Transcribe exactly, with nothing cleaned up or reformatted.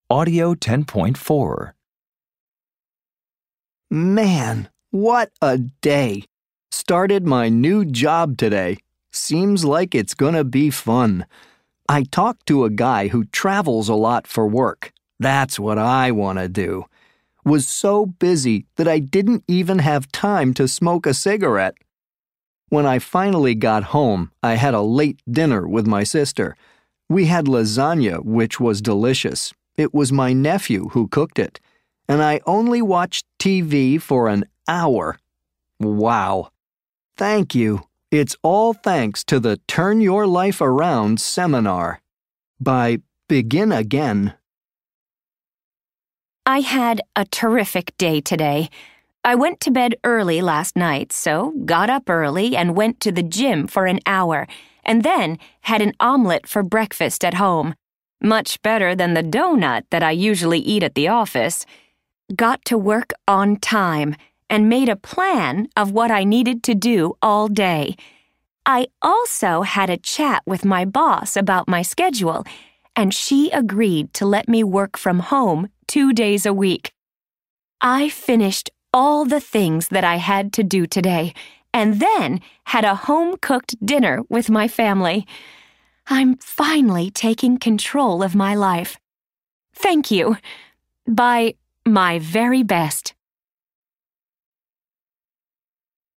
Audio ten point four. Man, what a day! Started my new job today. Seems like it's gonna be fun. I talked to a guy who travels a lot for work. That's what I want to do. Was so busy that I didn't even have time to smoke a cigarette. When I finally got home, I had a late dinner with my sister. We had lasagna, which was delicious. It was my nephew who cooked it. And I only watched T V for an hour. Wow. Thank you. It's all thanks to the Turn Your Life Around seminar by Begin Again. I had a terrific day today. I went to bed early last night, so got up early and went to the gym for an hour, and then had an omelet for breakfast at home. Much better than the donut that I usually eat at the office. Got to work on time and made a plan of what I needed to do all day. I also had a chat with my boss about my schedule, and she agreed to let me work from home two days a week. I finished all the things that I had to do today, and then had a home-cooked dinner with my family. I'm finally taking control of my life. Thank you. By my very best.